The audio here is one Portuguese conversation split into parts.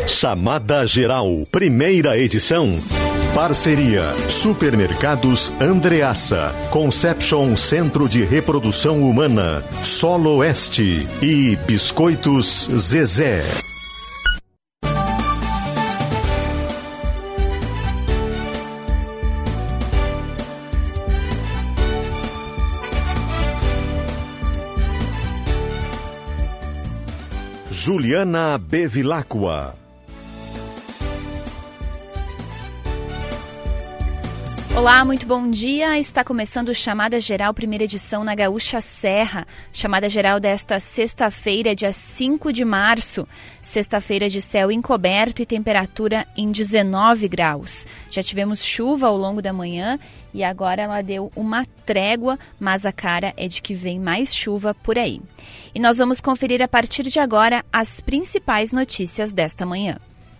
Chamada Geral, primeira edição. Parceria Supermercados Andreassa, Conception Centro de Reprodução Humana, Solo Oeste e Biscoitos Zezé. Juliana Bevilacqua. Olá, muito bom dia. Está começando o Chamada Geral, primeira edição na Gaúcha Serra. Chamada Geral desta sexta-feira, dia 5 de março. Sexta-feira de céu encoberto e temperatura em 19 graus. Já tivemos chuva ao longo da manhã e agora ela deu uma trégua, mas a cara é de que vem mais chuva por aí. E nós vamos conferir a partir de agora as principais notícias desta manhã.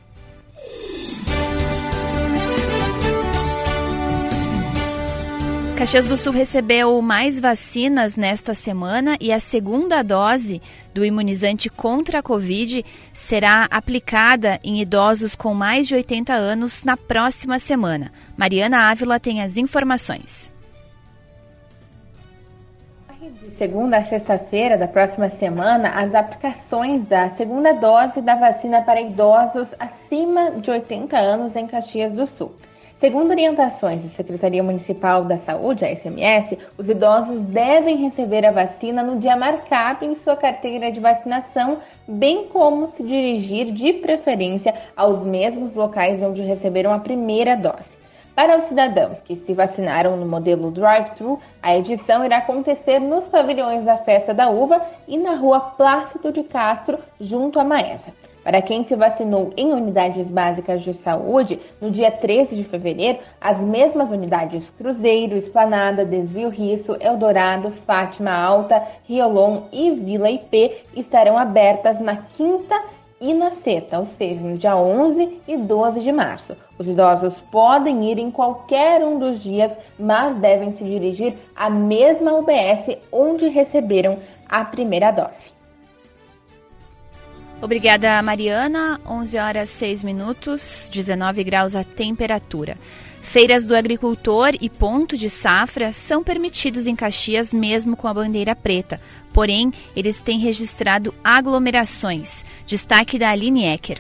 Caxias do Sul recebeu mais vacinas nesta semana e a segunda dose do imunizante contra a Covid será aplicada em idosos com mais de 80 anos na próxima semana. Mariana Ávila tem as informações. De segunda a sexta-feira da próxima semana, as aplicações da segunda dose da vacina para idosos acima de 80 anos em Caxias do Sul. Segundo orientações da Secretaria Municipal da Saúde, a SMS, os idosos devem receber a vacina no dia marcado em sua carteira de vacinação, bem como se dirigir de preferência aos mesmos locais onde receberam a primeira dose. Para os cidadãos que se vacinaram no modelo drive-thru, a edição irá acontecer nos pavilhões da Festa da Uva e na Rua Plácido de Castro, junto à Maesa. Para quem se vacinou em unidades básicas de saúde, no dia 13 de fevereiro, as mesmas unidades Cruzeiro, Esplanada, Desvio Risso, Eldorado, Fátima Alta, Riolon e Vila IP estarão abertas na quinta e na sexta, ou seja, no dia 11 e 12 de março. Os idosos podem ir em qualquer um dos dias, mas devem se dirigir à mesma UBS onde receberam a primeira dose. Obrigada, Mariana. 11 horas 6 minutos, 19 graus a temperatura. Feiras do agricultor e ponto de safra são permitidos em Caxias mesmo com a bandeira preta. Porém, eles têm registrado aglomerações. Destaque da Aline Ecker.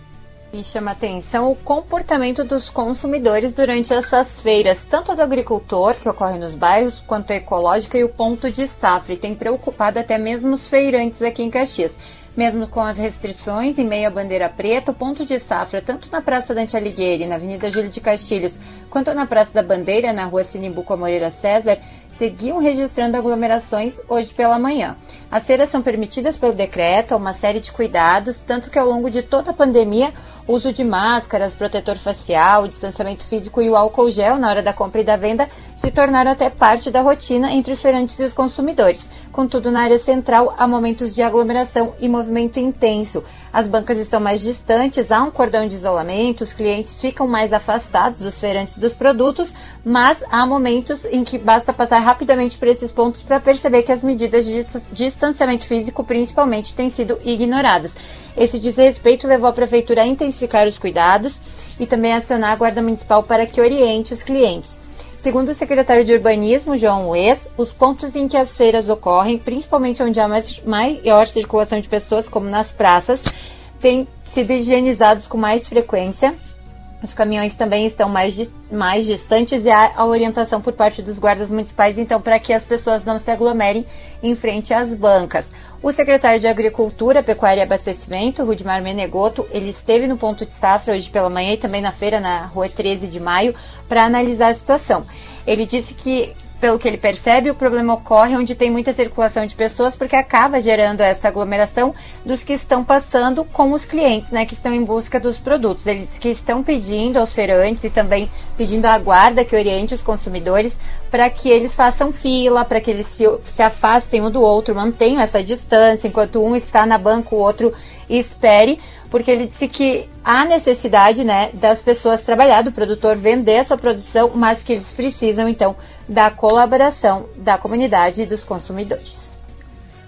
E chama atenção o comportamento dos consumidores durante essas feiras, tanto do agricultor, que ocorre nos bairros, quanto a ecológica e o ponto de safra. E tem preocupado até mesmo os feirantes aqui em Caxias. Mesmo com as restrições em meio à bandeira preta, o ponto de safra, tanto na Praça Dante Alighieri, na Avenida Júlio de Castilhos, quanto na Praça da Bandeira, na Rua Sinimbuco Moreira César, seguiam registrando aglomerações hoje pela manhã. As feiras são permitidas pelo decreto, há uma série de cuidados, tanto que ao longo de toda a pandemia, o uso de máscaras, protetor facial, o distanciamento físico e o álcool gel na hora da compra e da venda se tornaram até parte da rotina entre os feirantes e os consumidores. Contudo, na área central, há momentos de aglomeração e movimento intenso. As bancas estão mais distantes, há um cordão de isolamento, os clientes ficam mais afastados dos feirantes dos produtos, mas há momentos em que basta passar rapidamente por esses pontos para perceber que as medidas de distanciamento físico, principalmente, têm sido ignoradas. Esse desrespeito levou a Prefeitura a intensificar os cuidados e também a acionar a Guarda Municipal para que oriente os clientes. Segundo o secretário de Urbanismo, João Ues, os pontos em que as feiras ocorrem, principalmente onde há maior circulação de pessoas, como nas praças, têm sido higienizados com mais frequência. Os caminhões também estão mais distantes e há a orientação por parte dos guardas municipais, então, para que as pessoas não se aglomerem em frente às bancas. O secretário de Agricultura, Pecuária e Abastecimento, Rudimar Menegoto, ele esteve no ponto de safra hoje pela manhã e também na feira, na Rua 13 de Maio, para analisar a situação. Ele disse que, pelo que ele percebe, o problema ocorre onde tem muita circulação de pessoas, porque acaba gerando essa aglomeração dos que estão passando com os clientes, né, que estão em busca dos produtos. Eles que estão pedindo aos feirantes e também pedindo à guarda que oriente os consumidores para que eles façam fila, para que eles se afastem um do outro, mantenham essa distância, enquanto um está na banca, o outro espere, porque ele disse que há necessidade, né, das pessoas trabalhar, do produtor vender a sua produção, mas que eles precisam, então, da colaboração da comunidade e dos consumidores.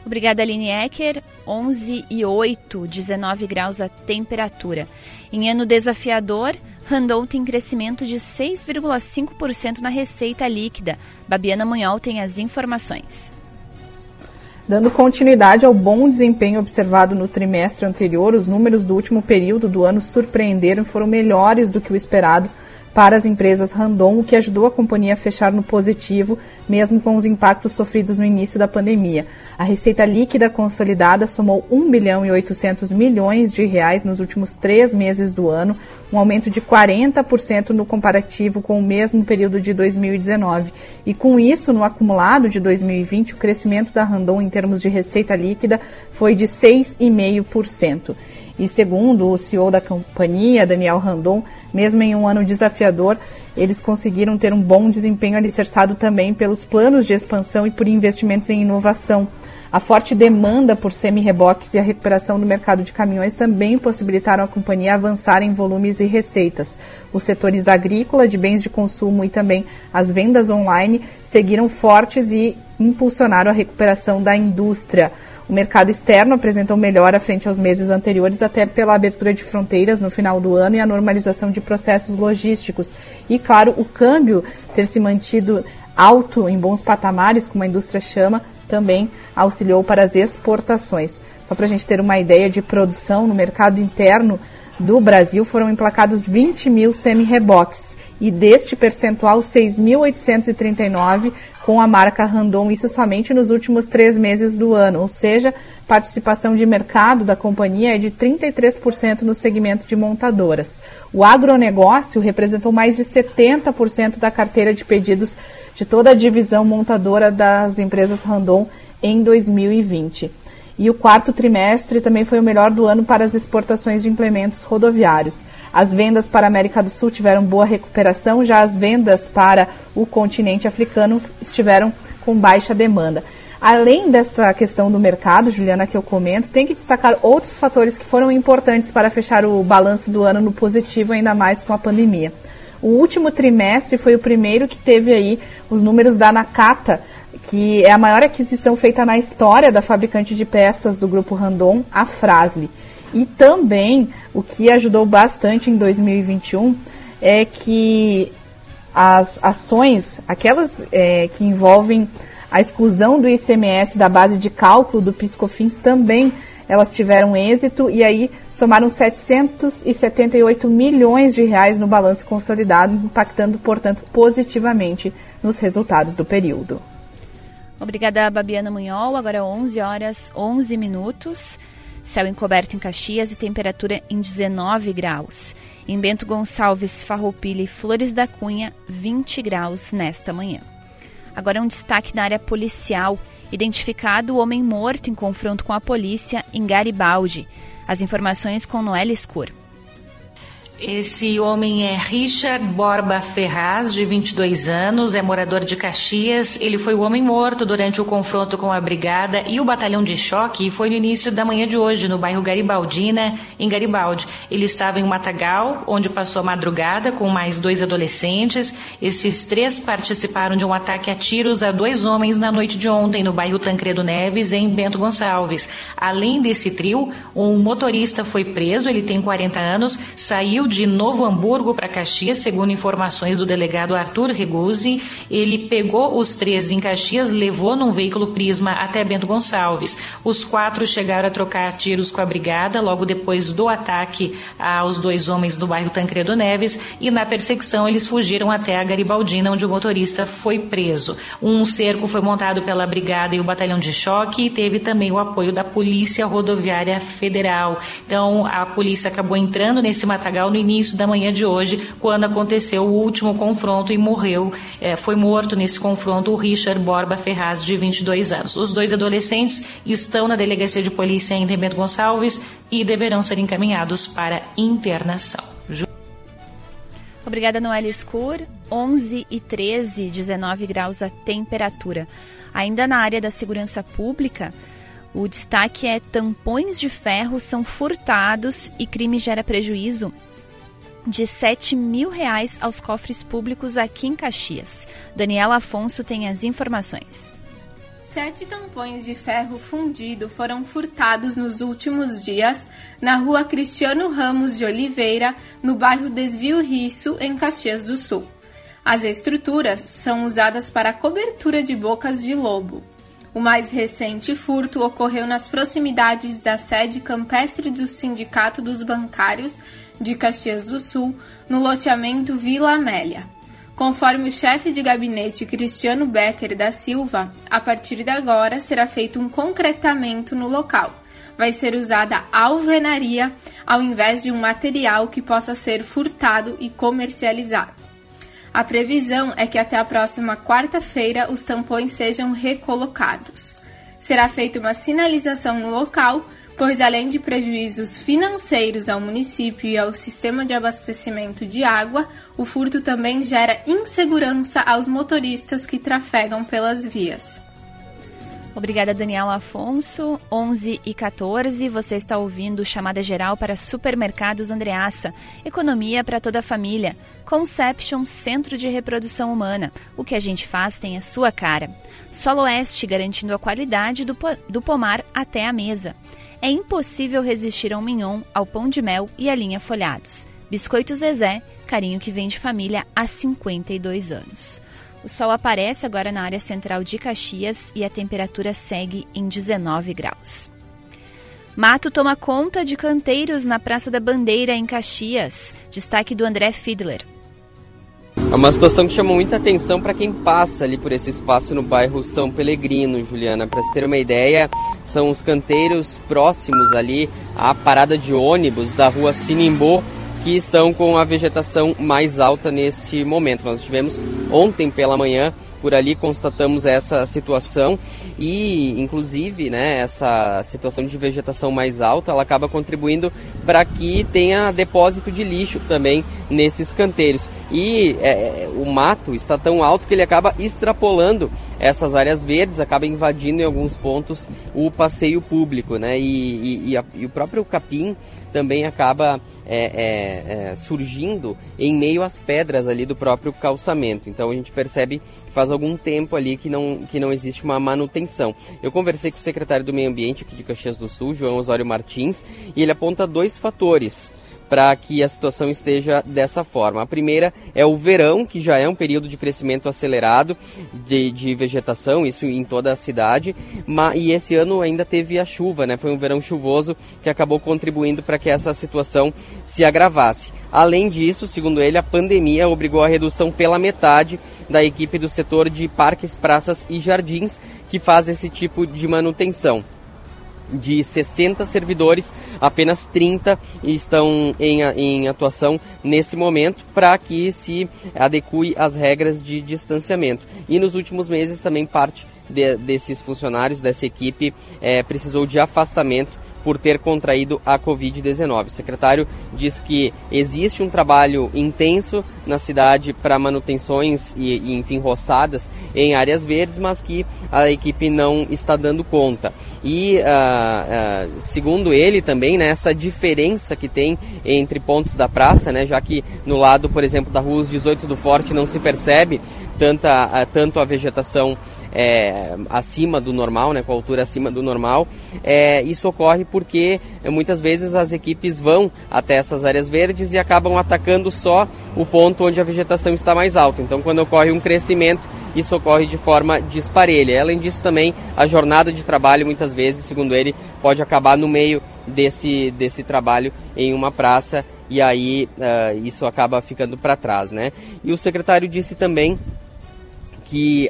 Obrigada, Aline Ecker. 11:08, 19 graus a temperatura. Em ano desafiador, Randon tem crescimento de 6,5% na receita líquida. Babiana Munhol tem as informações. Dando continuidade ao bom desempenho observado no trimestre anterior, os números do último período do ano surpreenderam e foram melhores do que o esperado para as empresas Randon, o que ajudou a companhia a fechar no positivo, mesmo com os impactos sofridos no início da pandemia. A receita líquida consolidada somou 1 bilhão e 800 milhões de reais nos últimos 3 meses do ano, um aumento de 40% no comparativo com o mesmo período de 2019. E com isso, no acumulado de 2020, o crescimento da Randon em termos de receita líquida foi de 6,5%. E segundo o CEO da companhia, Daniel Randon, mesmo em um ano desafiador, eles conseguiram ter um bom desempenho alicerçado também pelos planos de expansão e por investimentos em inovação. A forte demanda por semi-reboques e a recuperação do mercado de caminhões também possibilitaram a companhia avançar em volumes e receitas. Os setores agrícola, de bens de consumo e também as vendas online seguiram fortes e impulsionaram a recuperação da indústria. O mercado externo apresentou melhora frente aos meses anteriores, até pela abertura de fronteiras no final do ano e a normalização de processos logísticos. E, claro, o câmbio ter se mantido alto em bons patamares, como a indústria chama, também auxiliou para as exportações. Só para a gente ter uma ideia de produção, no mercado interno do Brasil foram emplacados 20 mil semi-reboques e deste percentual 6.839 com a marca Randon, isso somente nos últimos 3 meses do ano, ou seja, participação de mercado da companhia é de 33% no segmento de montadoras. O agronegócio representou mais de 70% da carteira de pedidos de toda a divisão montadora das empresas Randon em 2020. E o quarto trimestre também foi o melhor do ano para as exportações de implementos rodoviários. As vendas para a América do Sul tiveram boa recuperação, já as vendas para o continente africano estiveram com baixa demanda. Além desta questão do mercado, Juliana, que eu comento, tem que destacar outros fatores que foram importantes para fechar o balanço do ano no positivo, ainda mais com a pandemia. O último trimestre foi o primeiro que teve aí os números da Nakata, que é a maior aquisição feita na história da fabricante de peças do grupo Randon, a Fras-le. E também, o que ajudou bastante em 2021, é que as ações, aquelas que envolvem a exclusão do ICMS da base de cálculo do PIS/COFINS, também elas tiveram êxito e aí somaram 778 milhões de reais no balanço consolidado, impactando, portanto, positivamente nos resultados do período. Obrigada, Babiana Munhol. Agora 11h11. Céu encoberto em Caxias e temperatura em 19 graus. Em Bento Gonçalves, Farroupilha e Flores da Cunha, 20 graus nesta manhã. Agora um destaque na área policial. Identificado o homem morto em confronto com a polícia em Garibaldi. As informações com Noelle Escur. Esse homem é Richard Borba Ferraz, de 22 anos, é morador de Caxias. Ele foi o homem morto durante o confronto com a Brigada e o Batalhão de Choque e foi no início da manhã de hoje, no bairro Garibaldina, em Garibaldi. Ele estava em um matagal, onde passou a madrugada com mais 2 adolescentes. Esses 3 participaram de um ataque a tiros a 2 homens na noite de ontem, no bairro Tancredo Neves, em Bento Gonçalves. Além desse trio, um motorista foi preso, ele tem 40 anos, saiu de Novo Hamburgo para Caxias, segundo informações do delegado Arthur Reguzzi. Ele pegou os 3 em Caxias, levou num veículo Prisma até Bento Gonçalves. Os 4 chegaram a trocar tiros com a Brigada logo depois do ataque aos 2 homens do bairro Tancredo Neves e na perseguição eles fugiram até a Garibaldina, onde o motorista foi preso. Um cerco foi montado pela Brigada e o Batalhão de Choque e teve também o apoio da Polícia Rodoviária Federal. Então a polícia acabou entrando nesse matagal no início da manhã de hoje, quando aconteceu o último confronto e foi morto nesse confronto o Richard Borba Ferraz, de 22 anos. Os 2 adolescentes estão na delegacia de polícia em Bento Gonçalves e deverão ser encaminhados para internação. Obrigada, Noelle Escur. 11h13, 19 graus a temperatura. Ainda na área da segurança pública, o destaque é: tampões de ferro são furtados e crime gera prejuízo de R$7 mil aos cofres públicos aqui em Caxias. Daniela Afonso tem as informações. 7 tampões de ferro fundido foram furtados nos últimos dias na rua Cristiano Ramos de Oliveira, no bairro Desvio Risso, em Caxias do Sul. As estruturas são usadas para a cobertura de bocas de lobo. O mais recente furto ocorreu nas proximidades da sede campestre do Sindicato dos Bancários de Caxias do Sul, no loteamento Vila Amélia. Conforme o chefe de gabinete Cristiano Becker da Silva, a partir de agora será feito um concretamento no local. Vai ser usada alvenaria ao invés de um material que possa ser furtado e comercializado. A previsão é que até a próxima quarta-feira os tampões sejam recolocados. Será feita uma sinalização no local, pois além de prejuízos financeiros ao município e ao sistema de abastecimento de água, o furto também gera insegurança aos motoristas que trafegam pelas vias. Obrigada, Daniela Afonso. 11h14, você está ouvindo Chamada Geral para Supermercados Andreassa. Economia para toda a família. Conception, Centro de Reprodução Humana. O que a gente faz tem a sua cara. Solo Oeste, garantindo a qualidade do pomar até a mesa. É impossível resistir ao mignon, ao pão de mel e à linha folhados. Biscoito Zezé, carinho que vem de família há 52 anos. O sol aparece agora na área central de Caxias e a temperatura segue em 19 graus. Mato toma conta de canteiros na Praça da Bandeira, em Caxias. Destaque do André Fiedler. É uma situação que chama muita atenção para quem passa ali por esse espaço no bairro São Pelegrino, Juliana. Para se ter uma ideia, são os canteiros próximos ali à parada de ônibus da rua Sinimbô, que estão com a vegetação mais alta nesse momento. Nós estivemos ontem pela manhã por ali, constatamos essa situação e, inclusive, né, essa situação de vegetação mais alta, ela acaba contribuindo para que tenha depósito de lixo também nesses canteiros. E o mato está tão alto que ele acaba extrapolando essas áreas verdes, acaba invadindo em alguns pontos o passeio público, né? E o próprio capim também acaba surgindo em meio às pedras ali do próprio calçamento. Então a gente percebe que faz algum tempo ali que não existe uma manutenção. Eu conversei com o secretário do Meio Ambiente aqui de Caxias do Sul, João Osório Martins, e ele aponta 2 fatores para que a situação esteja dessa forma. A primeira é o verão, que já é um período de crescimento acelerado de vegetação, isso em toda a cidade, e esse ano ainda teve a chuva, né? Foi um verão chuvoso que acabou contribuindo para que essa situação se agravasse. Além disso, segundo ele, a pandemia obrigou a redução pela metade da equipe do setor de parques, praças e jardins, que faz esse tipo de manutenção. De 60 servidores, apenas 30 estão em atuação nesse momento para que se adeque às regras de distanciamento. E nos últimos meses também parte desses funcionários, dessa equipe, precisou de afastamento por ter contraído a Covid-19. O secretário diz que existe um trabalho intenso na cidade para manutenções e enfim, roçadas em áreas verdes, mas que a equipe não está dando conta. E, segundo ele também, né, essa diferença que tem entre pontos da praça, né, já que no lado, por exemplo, da Rua 18 do Forte não se percebe tanto a vegetação acima do normal, né, com a altura acima do normal. Isso ocorre porque muitas vezes as equipes vão até essas áreas verdes e acabam atacando só o ponto onde a vegetação está mais alta. Então, quando ocorre um crescimento, isso ocorre de forma disparelha. Além disso, também a jornada de trabalho, muitas vezes, segundo ele, pode acabar no meio desse trabalho em uma praça, e aí isso acaba ficando para trás, né? E o secretário disse também que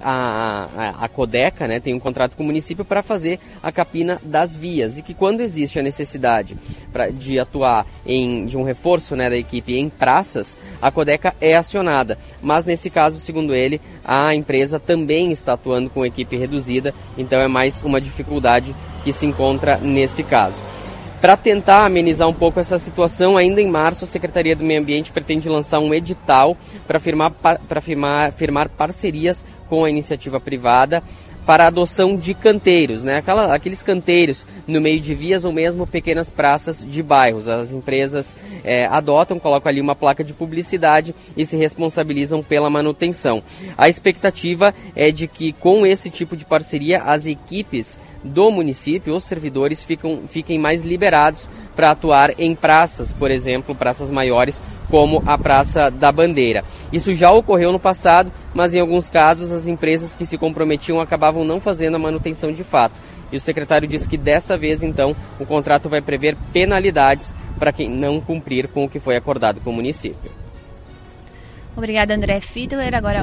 a Codeca, né, tem um contrato com o município para fazer a capina das vias, e que quando existe a necessidade de atuar de um reforço, né, da equipe em praças, a Codeca é acionada. Mas nesse caso, segundo ele, a empresa também está atuando com equipe reduzida, então é mais uma dificuldade que se encontra nesse caso. Para tentar amenizar um pouco essa situação, ainda em março, a Secretaria do Meio Ambiente pretende lançar um edital para firmar parcerias com a iniciativa privada para a adoção de canteiros, né? Aqueles canteiros no meio de vias ou mesmo pequenas praças de bairros. As empresas adotam, colocam ali uma placa de publicidade e se responsabilizam pela manutenção. A expectativa é de que com esse tipo de parceria as equipes do município, os servidores fiquem mais liberados para atuar em praças, por exemplo, praças maiores como a Praça da Bandeira. Isso já ocorreu no passado, mas em alguns casos as empresas que se comprometiam acabavam não fazendo a manutenção de fato. E o secretário disse que dessa vez, então, o contrato vai prever penalidades para quem não cumprir com o que foi acordado com o município. Obrigada, André Fiedler. Agora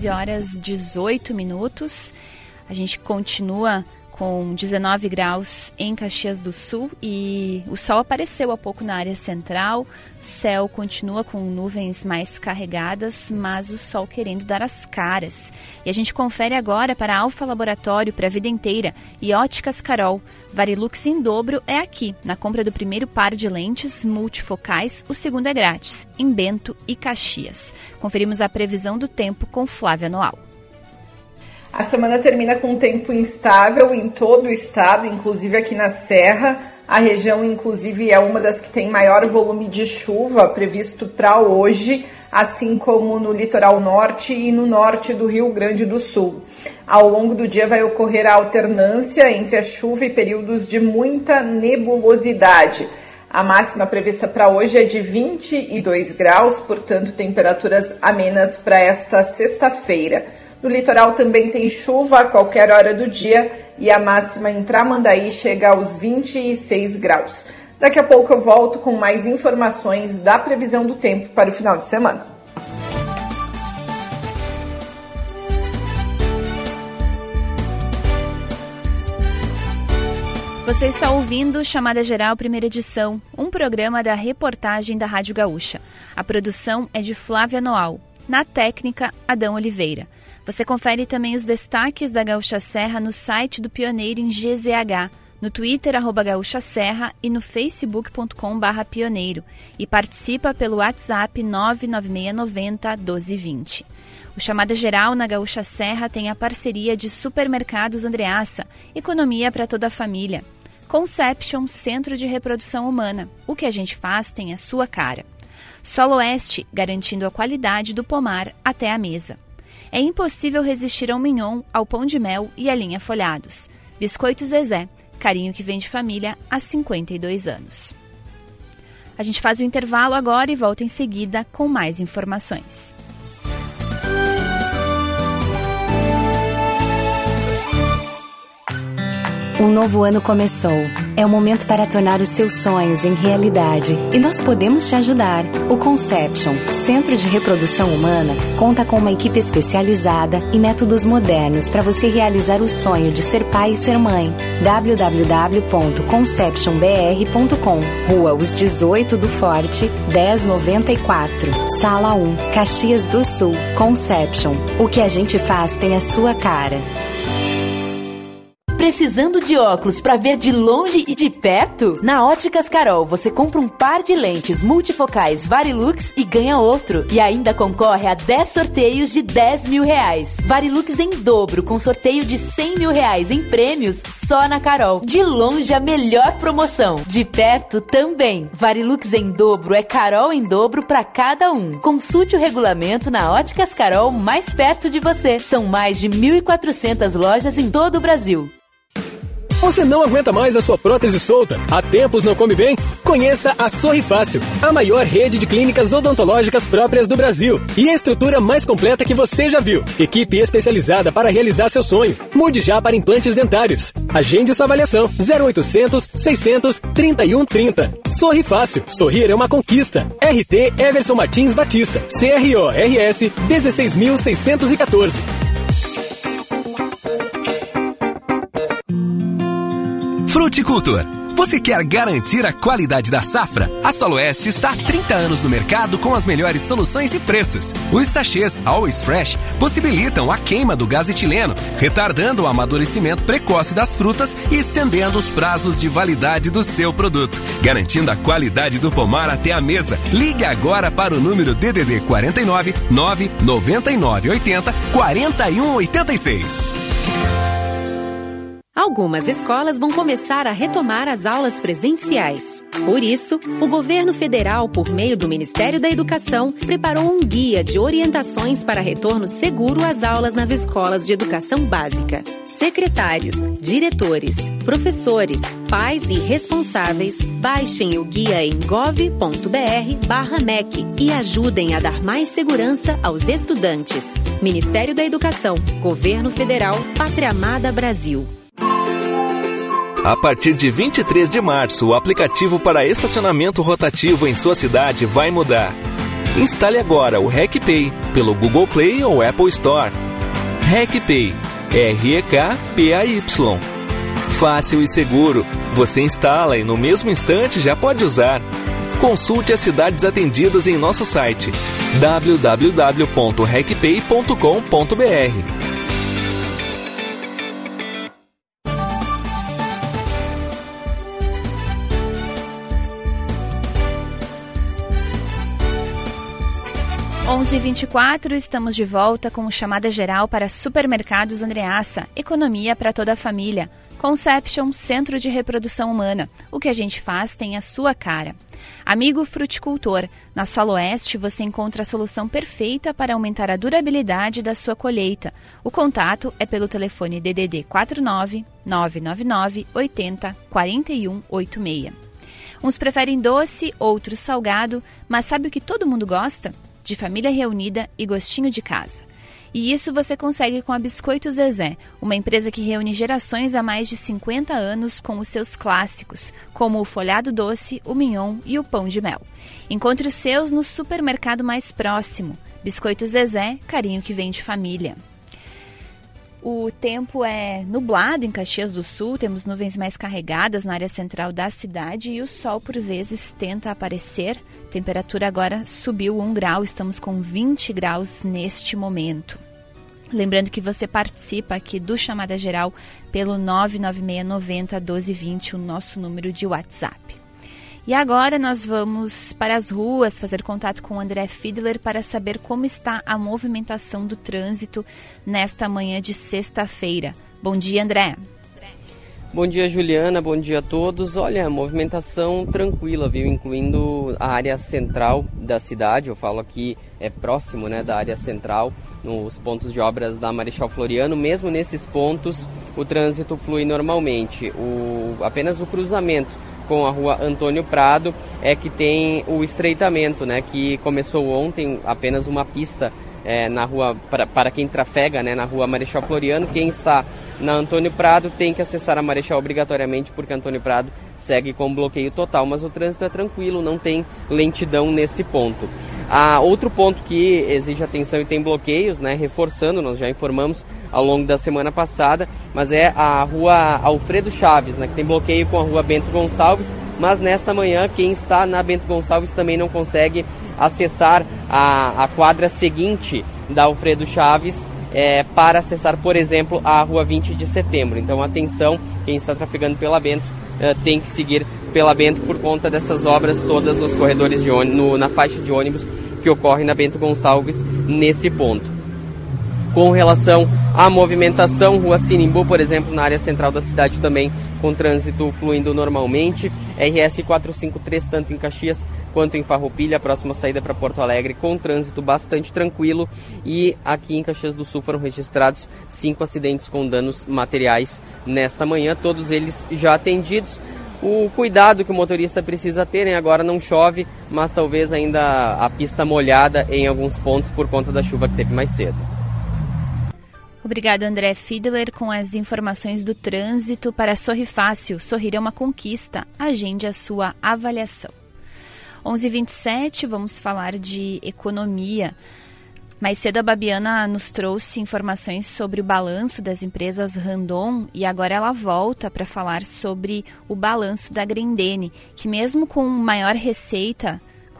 11h18. A gente continua com 19 graus em Caxias do Sul e o sol apareceu há pouco na área central. Céu continua com nuvens mais carregadas, mas o sol querendo dar as caras. E a gente confere agora para Alfa Laboratório, para a vida inteira e Óticas Carol. Varilux em dobro é aqui. Na compra do primeiro par de lentes multifocais, o segundo é grátis, em Bento e Caxias. Conferimos a previsão do tempo com Flávia Noal. A semana termina com um tempo instável em todo o estado, inclusive aqui na Serra. A região, inclusive, é uma das que tem maior volume de chuva previsto para hoje, assim como no litoral norte e no norte do Rio Grande do Sul. Ao longo do dia vai ocorrer a alternância entre a chuva e períodos de muita nebulosidade. A máxima prevista para hoje é de 22 graus, portanto, temperaturas amenas para esta sexta-feira. No litoral também tem chuva a qualquer hora do dia e a máxima em Tramandaí chega aos 26 graus. Daqui a pouco eu volto com mais informações da previsão do tempo para o final de semana. Você está ouvindo Chamada Geral, primeira edição, um programa da reportagem da Rádio Gaúcha. A produção é de Flávia Noal. Na técnica, Adão Oliveira. Você confere também os destaques da Gaúcha Serra no site do Pioneiro em GZH, no Twitter, @Gaúcha Serra e no facebook.com/pioneiro. E participa pelo WhatsApp 99690-1220. O Chamada Geral na Gaúcha Serra tem a parceria de Supermercados Andreassa, economia para toda a família. Conception, Centro de Reprodução Humana. O que a gente faz tem a sua cara. Solo Oeste, garantindo a qualidade do pomar até a mesa. É impossível resistir ao mignon, ao pão de mel e à linha folhados. Biscoito Zezé, carinho que vem de família há 52 anos. A gente faz o intervalo agora e volta em seguida com mais informações. Um novo ano começou. É o momento para tornar os seus sonhos em realidade. E nós podemos te ajudar. O Conception, Centro de Reprodução Humana, conta com uma equipe especializada e métodos modernos para você realizar o sonho de ser pai e ser mãe. www.conceptionbr.com, Rua Os 18 do Forte, 1094, Sala 1, Caxias do Sul. Conception. O que a gente faz tem a sua cara. Precisando de óculos para ver de longe e de perto? Na Óticas Carol, você compra um par de lentes multifocais Varilux e ganha outro. E ainda concorre a 10 sorteios de R$10 mil. Varilux em dobro, com sorteio de R$100 mil em prêmios só na Carol. De longe, a melhor promoção. De perto também. Varilux em dobro é Carol em dobro para cada um. Consulte o regulamento na Óticas Carol mais perto de você. São mais de 1.400 lojas em todo o Brasil. Você não aguenta mais a sua prótese solta? Há tempos não come bem? Conheça a Sorri Fácil, a maior rede de clínicas odontológicas próprias do Brasil e a estrutura mais completa que você já viu. Equipe especializada para realizar seu sonho. Mude já para implantes dentários. Agende sua avaliação. 0800 600 3130. Sorri Fácil. Sorrir é uma conquista. RT Everson Martins Batista. CRORS 16.614. Fruticultor. Você quer garantir a qualidade da safra? A Solo Oeste está há 30 anos no mercado com as melhores soluções e preços. Os sachês Always Fresh possibilitam a queima do gás etileno, retardando o amadurecimento precoce das frutas e estendendo os prazos de validade do seu produto, garantindo a qualidade do pomar até a mesa. Ligue agora para o número DDD 49 999 80 4186. Algumas escolas vão começar a retomar as aulas presenciais. Por isso, o governo federal, por meio do Ministério da Educação, preparou um guia de orientações para retorno seguro às aulas nas escolas de educação básica. Secretários, diretores, professores, pais e responsáveis, baixem o guia em gov.br/MEC e ajudem a dar mais segurança aos estudantes. Ministério da Educação, Governo Federal, Pátria Amada Brasil. A partir de 23 de março, o aplicativo para estacionamento rotativo em sua cidade vai mudar. Instale agora o RecPay pelo Google Play ou Apple Store. RecPay, REKPAY. Fácil e seguro. Você instala e no mesmo instante já pode usar. Consulte as cidades atendidas em nosso site www.recpay.com.br. 11h24, estamos de volta com chamada geral para Supermercados Andreassa, economia para toda a família. Conception, Centro de Reprodução Humana. O que a gente faz tem a sua cara. Amigo fruticultor, na Solo Oeste você encontra a solução perfeita para aumentar a durabilidade da sua colheita. O contato é pelo telefone DDD 49 999 80 41 86. Uns preferem doce, outros salgado, mas sabe o que todo mundo gosta? De família reunida e gostinho de casa. E isso você consegue com a Biscoito Zezé, uma empresa que reúne gerações há mais de 50 anos com os seus clássicos, como o folhado doce, o mignon e o pão de mel. Encontre os seus no supermercado mais próximo. Biscoito Zezé, carinho que vem de família. O tempo é nublado em Caxias do Sul, temos nuvens mais carregadas na área central da cidade e o sol por vezes tenta aparecer. A temperatura agora subiu 1 grau, estamos com 20 graus neste momento. Lembrando que você participa aqui do Chamada Geral pelo 996901220, o nosso número de WhatsApp. E agora nós vamos para as ruas fazer contato com o André Fiedler para saber como está a movimentação do trânsito nesta manhã de sexta-feira. Bom dia, André. Bom dia, Juliana. Bom dia a todos. Olha, movimentação tranquila, viu? Incluindo a área central da cidade. Eu falo aqui, próximo, né, da área central, nos pontos de obras da Marechal Floriano. Mesmo nesses pontos, o trânsito flui normalmente. Apenas o cruzamento com a rua Antônio Prado é que tem o estreitamento, né, que começou ontem, apenas uma pista na rua para quem trafega, né, na rua Marechal Floriano. Quem está na Antônio Prado tem que acessar a Marechal obrigatoriamente, porque Antônio Prado segue com bloqueio total, mas o trânsito é tranquilo, não tem lentidão nesse ponto. Outro ponto que exige atenção e tem bloqueios, né, reforçando, nós já informamos ao longo da semana passada, mas é a rua Alfredo Chaves, né, que tem bloqueio com a rua Bento Gonçalves, mas nesta manhã quem está na Bento Gonçalves também não consegue acessar a quadra seguinte da Alfredo Chaves para acessar, por exemplo, a rua 20 de setembro. Então atenção, quem está trafegando pela Bento tem que seguir pela Bento por conta dessas obras todas nos corredores de ônibus, na faixa de ônibus que ocorre na Bento Gonçalves nesse ponto. Com relação à movimentação, rua Sinimbu, por exemplo, na área central da cidade também com trânsito fluindo normalmente. RS 453, tanto em Caxias quanto em Farroupilha, a próxima saída para Porto Alegre, com trânsito bastante tranquilo. E aqui em Caxias do Sul foram registrados 5 acidentes com danos materiais nesta manhã, todos eles já atendidos. O cuidado que o motorista precisa ter, né? Agora não chove, mas talvez ainda a pista molhada em alguns pontos por conta da chuva que teve mais cedo. Obrigada, André Fiedler, com as informações do trânsito para Sorri Fácil. Sorrir é uma conquista. Agende a sua avaliação. 11h27, vamos falar de economia. Mais cedo a Babiana nos trouxe informações sobre o balanço das empresas Randon e agora ela volta para falar sobre o balanço da Grendene, que mesmo com a maior receita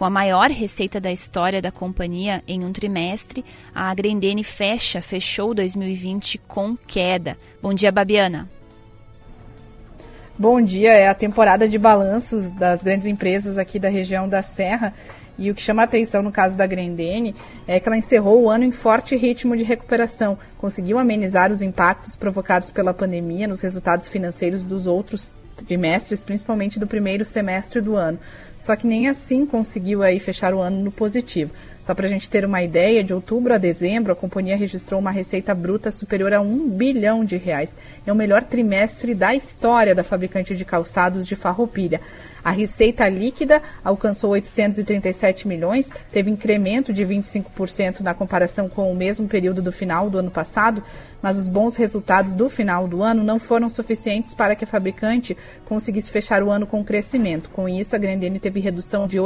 da história da companhia em um trimestre, a Grendene fechou 2020 com queda. Bom dia, Babiana. Bom dia, é a temporada de balanços das grandes empresas aqui da região da Serra. E o que chama a atenção no caso da Grendene é que ela encerrou o ano em forte ritmo de recuperação, conseguiu amenizar os impactos provocados pela pandemia nos resultados financeiros dos outros trimestres, principalmente do primeiro semestre do ano. Só que nem assim conseguiu aí fechar o ano no positivo. Só para a gente ter uma ideia, de outubro a dezembro, a companhia registrou uma receita bruta superior a R$1 bilhão. É o melhor trimestre da história da fabricante de calçados de Farroupilha. A receita líquida alcançou 837 milhões, teve incremento de 25% na comparação com o mesmo período do final do ano passado, mas os bons resultados do final do ano não foram suficientes para que a fabricante conseguisse fechar o ano com crescimento. Com isso, a Grendene teve redução de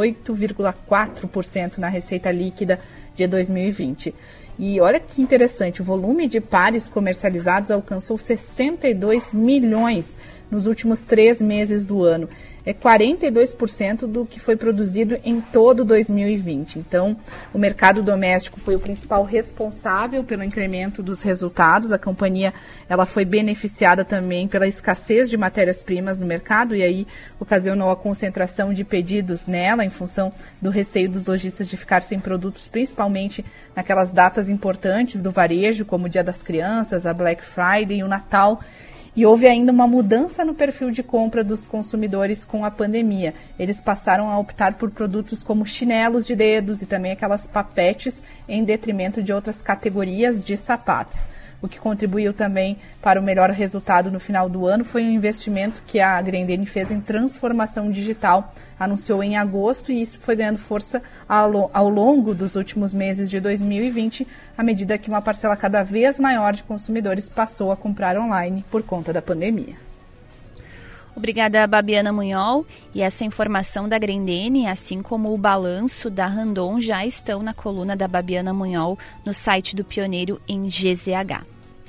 8,4% na receita líquida de 2020. E olha que interessante, o volume de pares comercializados alcançou 62 milhões nos últimos 3 meses do ano. É 42% do que foi produzido em todo 2020. Então, o mercado doméstico foi o principal responsável pelo incremento dos resultados. A companhia ela foi beneficiada também pela escassez de matérias-primas no mercado e aí ocasionou a concentração de pedidos nela em função do receio dos lojistas de ficar sem produtos, principalmente naquelas datas importantes do varejo, como o Dia das Crianças, a Black Friday e o Natal. E houve ainda uma mudança no perfil de compra dos consumidores com a pandemia. Eles passaram a optar por produtos como chinelos de dedos e também aquelas papetes, em detrimento de outras categorias de sapatos. O que contribuiu também para o melhor resultado no final do ano foi um investimento que a Grendene fez em transformação digital. Anunciou em agosto e isso foi ganhando força ao longo dos últimos meses de 2020, à medida que uma parcela cada vez maior de consumidores passou a comprar online por conta da pandemia. Obrigada, Babiana Munhol. E essa informação da Grendene, assim como o balanço da Randon, já estão na coluna da Babiana Munhol no site do Pioneiro em GZH.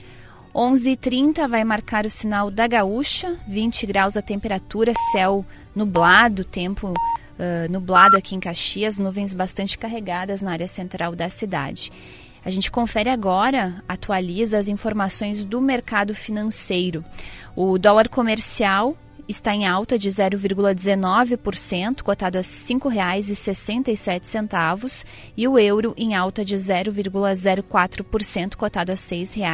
11h30 vai marcar o sinal da Gaúcha, 20 graus a temperatura, céu nublado, tempo nublado aqui em Caxias, nuvens bastante carregadas na área central da cidade. A gente confere agora, atualiza as informações do mercado financeiro. O dólar comercial está em alta de 0,19%, cotado a R$ 5,67, e o euro em alta de 0,04%, cotado a R$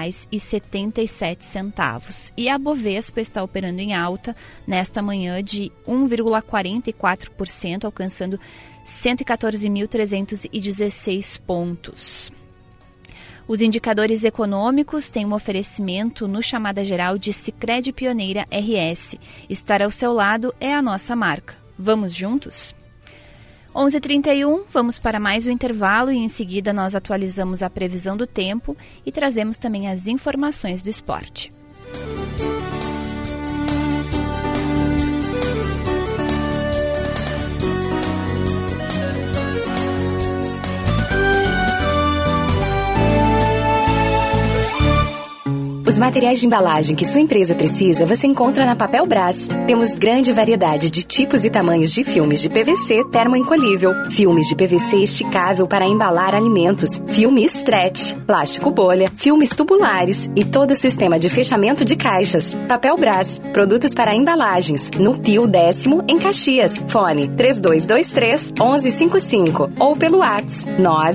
6,77. E a Bovespa está operando em alta nesta manhã de 1,44%, alcançando 114.316 pontos. Os indicadores econômicos têm um oferecimento no Chamada Geral de Sicredi Pioneira RS. Estar ao seu lado é a nossa marca. Vamos juntos? 11h31, vamos para mais um intervalo e em seguida nós atualizamos a previsão do tempo e trazemos também as informações do esporte. Os materiais de embalagem que sua empresa precisa, você encontra na Papel Brás. Temos grande variedade de tipos e tamanhos de filmes de PVC termoencolhível, filmes de PVC esticável para embalar alimentos, filme stretch, plástico bolha, filmes tubulares e todo o sistema de fechamento de caixas. Papel Brás, produtos para embalagens, no Pio 10º, em Caxias. Fone 3223-1155 ou pelo WhatsApp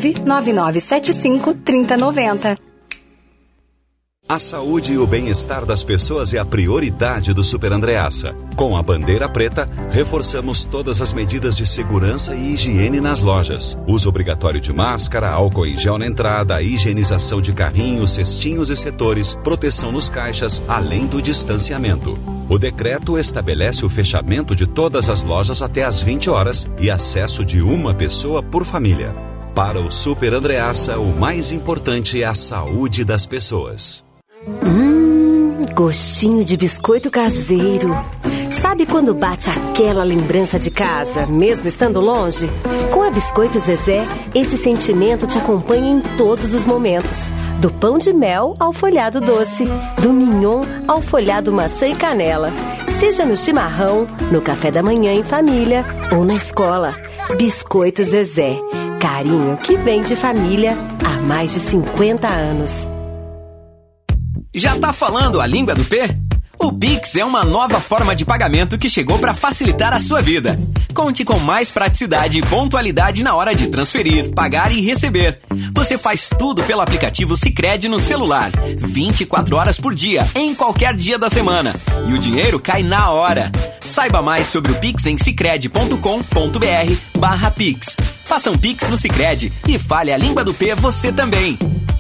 99975-3090. A saúde e o bem-estar das pessoas é a prioridade do Super Andreassa. Com a bandeira preta, reforçamos todas as medidas de segurança e higiene nas lojas. Uso obrigatório de máscara, álcool em gel na entrada, higienização de carrinhos, cestinhos e setores, proteção nos caixas, além do distanciamento. O decreto estabelece o fechamento de todas as lojas até às 20 horas e acesso de uma pessoa por família. Para o Super Andreassa, o mais importante é a saúde das pessoas. Gostinho de biscoito caseiro. Sabe quando bate aquela lembrança de casa, mesmo estando longe? Com a Biscoito Zezé, esse sentimento te acompanha em todos os momentos. Do pão de mel ao folhado doce, do mignon ao folhado maçã e canela. Seja no chimarrão, no café da manhã em família ou na escola. Biscoito Zezé. Carinho que vem de família há mais de 50 anos. Já tá falando a língua do P? O Pix é uma nova forma de pagamento que chegou para facilitar a sua vida. Conte com mais praticidade e pontualidade na hora de transferir, pagar e receber. Você faz tudo pelo aplicativo Sicredi no celular, 24 horas por dia, em qualquer dia da semana. E o dinheiro cai na hora. Saiba mais sobre o Pix em sicredi.com.br/Pix. Faça um Pix no Sicredi e fale a língua do P você também.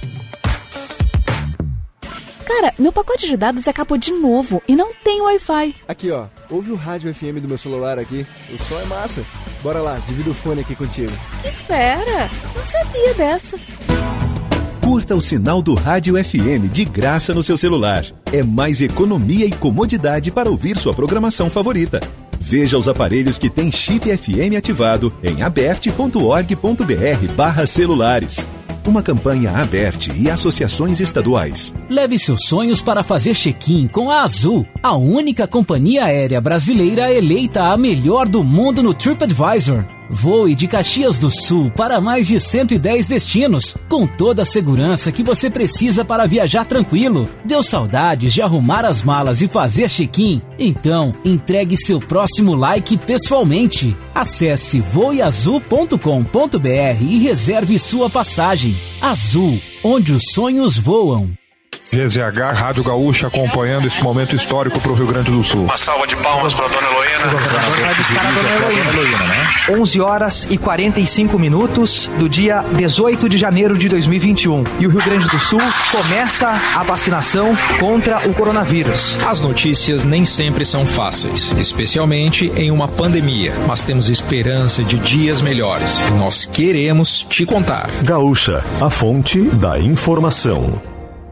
Cara, meu pacote de dados acabou de novo e não tem Wi-Fi. Aqui, ó. Ouve o rádio FM do meu celular aqui. O som é massa. Bora lá, divido o fone aqui contigo. Que fera! Não sabia dessa. Curta o sinal do Rádio FM de graça no seu celular. É mais economia e comodidade para ouvir sua programação favorita. Veja os aparelhos que têm chip FM ativado em aberte.org.br/celulares. Uma campanha Aberte e associações estaduais. Leve seus sonhos para fazer check-in com a Azul, a única companhia aérea brasileira eleita a melhor do mundo no TripAdvisor. Voe de Caxias do Sul para mais de 110 destinos, com toda a segurança que você precisa para viajar tranquilo. Deu saudades de arrumar as malas e fazer check-in? Então, entregue seu próximo like pessoalmente. Acesse voeazul.com.br e reserve sua passagem. Azul, onde os sonhos voam. GZH, Rádio Gaúcha, acompanhando esse momento histórico para o Rio Grande do Sul. Uma salva de palmas para a Dona Heloína. 11 horas e 45 minutos do dia 18 de janeiro de 2021. E o Rio Grande do Sul começa a vacinação contra o coronavírus. As notícias nem sempre são fáceis, especialmente em uma pandemia. Mas temos esperança de dias melhores. Nós queremos te contar. Gaúcha, a fonte da informação.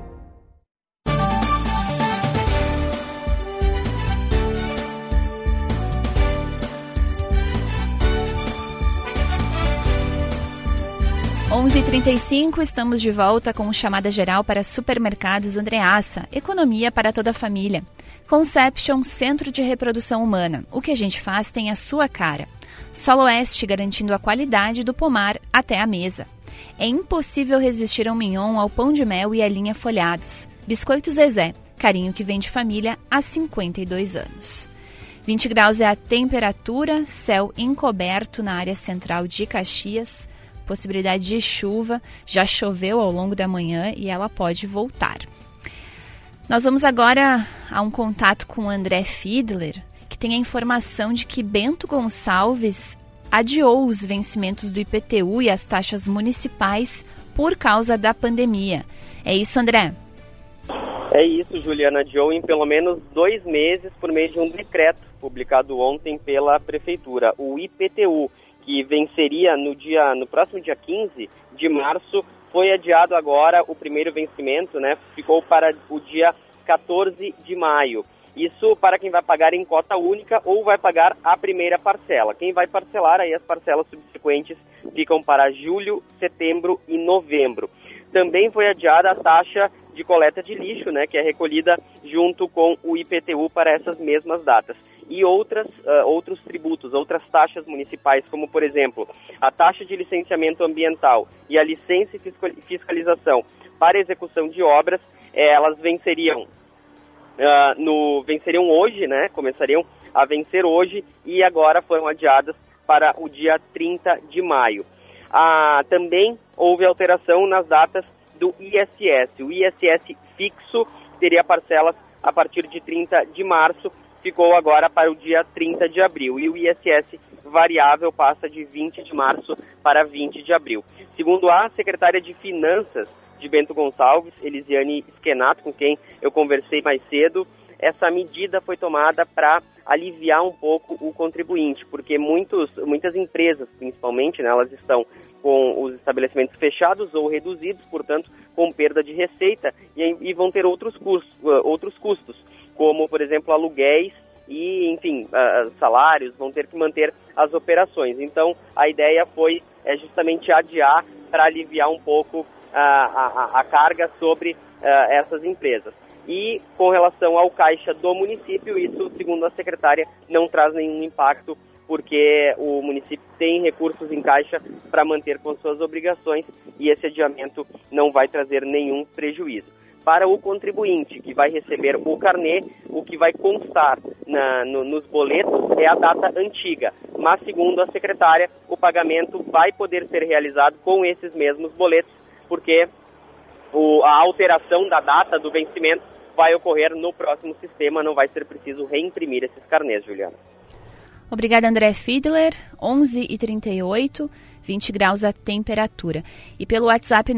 Onze 35, estamos de volta com chamada geral para Supermercados Andreassa, economia para toda a família. Conception, Centro de Reprodução Humana. O que a gente faz tem a sua cara. Solo Oeste, garantindo a qualidade do pomar até a mesa. É impossível resistir ao mignon, ao pão de mel e à linha folhados. Biscoito Zezé, carinho que vem de família há 52 anos. 20 graus é a temperatura, céu encoberto na área central de Caxias. Possibilidade de chuva, já choveu ao longo da manhã e ela pode voltar. Nós vamos agora a um contato com o André Fiedler, que tem a informação de que Bento Gonçalves adiou os vencimentos do IPTU e as taxas municipais por causa da pandemia. É isso, André? É isso, Juliana. Adiou em pelo menos 2 meses por meio de um decreto publicado ontem pela Prefeitura, o IPTU, que venceria no próximo dia 15 de março, foi adiado agora o primeiro vencimento, né? Ficou para o dia 14 de maio. Isso para quem vai pagar em cota única ou vai pagar a primeira parcela. Quem vai parcelar, aí as parcelas subsequentes ficam para julho, setembro e novembro. Também foi adiada a taxa de coleta de lixo, né? Que é recolhida junto com o IPTU para essas mesmas datas. E outros tributos, outras taxas municipais, como, por exemplo, a taxa de licenciamento ambiental e a licença e fiscalização para execução de obras, elas venceriam hoje, né? Começariam a vencer hoje e agora foram adiadas para o dia 30 de maio. Também houve alteração nas datas do ISS. O ISS fixo teria parcelas a partir de 30 de março, ficou agora para o dia 30 de abril. E o ISS variável passa de 20 de março para 20 de abril. Segundo a secretária de Finanças de Bento Gonçalves, Elisiane Schenato, com quem eu conversei mais cedo, essa medida foi tomada para aliviar um pouco o contribuinte, porque muitas empresas, principalmente, né, elas estão com os estabelecimentos fechados ou reduzidos, portanto, com perda de receita e vão ter outros custos, como, por exemplo, aluguéis e, enfim, salários, vão ter que manter as operações. Então, a ideia foi justamente adiar para aliviar um pouco a carga sobre essas empresas. E com relação ao caixa do município, isso, segundo a secretária, não traz nenhum impacto, porque o município tem recursos em caixa para manter com suas obrigações e esse adiamento não vai trazer nenhum prejuízo. para o contribuinte que vai receber o carnê, o que vai constar nos boletos é a data antiga, mas segundo a secretária, o pagamento vai poder ser realizado com esses mesmos boletos, porque a alteração da data do vencimento vai ocorrer no próximo sistema, não vai ser preciso reimprimir esses carnês, Juliana. Obrigada, André Fiedler. 11h38, 20 graus a temperatura. E pelo WhatsApp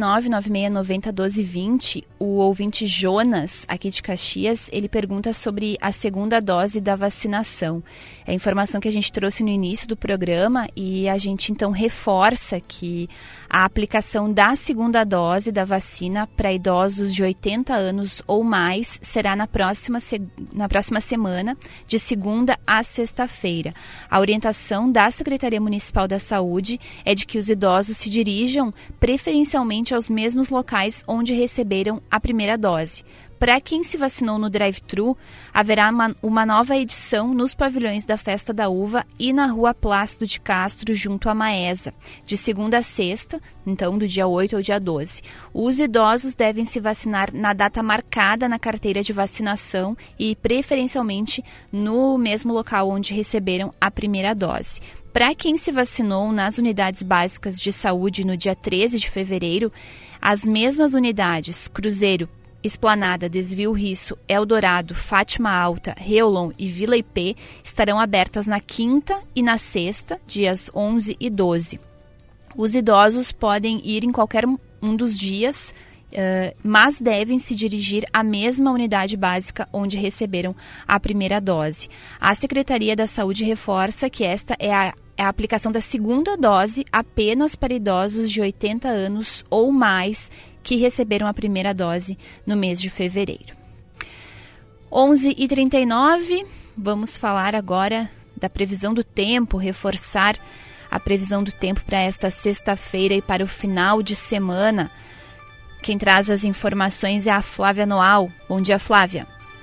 996901220, o ouvinte Jonas, aqui de Caxias, ele pergunta sobre a segunda dose da vacinação. É a informação que a gente trouxe no início do programa e a gente então reforça que a aplicação da segunda dose da vacina para idosos de 80 anos ou mais será na próxima semana, de segunda a sexta-feira. A orientação da Secretaria Municipal da Saúde é de que os idosos se dirijam preferencialmente aos mesmos locais onde receberam a primeira dose. Para quem se vacinou no drive-thru, haverá uma nova edição nos pavilhões da Festa da Uva e na Rua Plácido de Castro, junto à Maesa, de segunda a sexta, então do dia 8 ao dia 12. Os idosos devem se vacinar na data marcada na carteira de vacinação e preferencialmente no mesmo local onde receberam a primeira dose. Para quem se vacinou nas unidades básicas de saúde no dia 13 de fevereiro, as mesmas unidades Cruzeiro, Esplanada, Desvio Risso, Eldorado, Fátima Alta, Reolon e Vila IP estarão abertas na quinta e na sexta, dias 11 e 12. Os idosos podem ir em qualquer um dos dias, mas devem se dirigir à mesma unidade básica onde receberam a primeira dose. A Secretaria da Saúde reforça que esta é a aplicação da segunda dose apenas para idosos de 80 anos ou mais que receberam a primeira dose no mês de fevereiro. 11h39, vamos falar agora da previsão do tempo, reforçar a previsão do tempo para esta sexta-feira e para o final de semana. Quem traz as informações é a Flávia Noal. Bom dia, Flávia.